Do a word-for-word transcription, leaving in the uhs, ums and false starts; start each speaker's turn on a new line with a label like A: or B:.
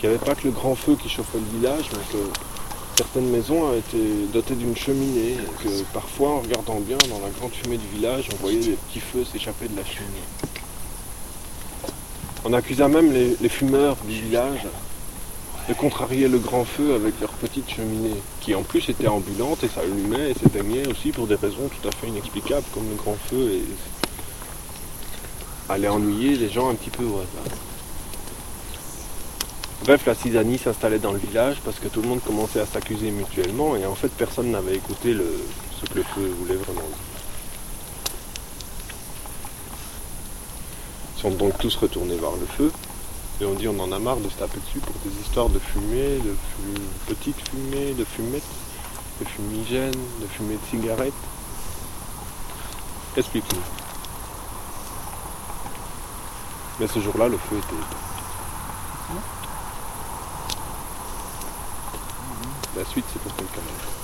A: qu'il n'y avait pas que le grand feu qui chauffait le village, mais que certaines maisons étaient dotées d'une cheminée, et que parfois, en regardant bien, dans la grande fumée du village, on voyait des petits feux s'échapper de la cheminée. On accusa même les, les fumeurs du village de contrarier le grand feu avec leur petite cheminée, qui en plus était ambulante et s'allumait et s'éteignait aussi pour des raisons tout à fait inexplicables, comme le grand feu et allait ennuyer les gens un petit peu au hasard. Bref, la zizanie s'installait dans le village parce que tout le monde commençait à s'accuser mutuellement et en fait personne n'avait écouté le, ce que le feu voulait vraiment dire. Ils sont donc tous retournés voir le feu et on dit on en a marre de se taper dessus pour des histoires de fumée, de fumée, petite fumée, de fumette, de fumigène, de fumée de cigarette. Explique-nous. Mais ce jour-là, le feu était éteint. La suite, c'est pour quelqu'un d'autre.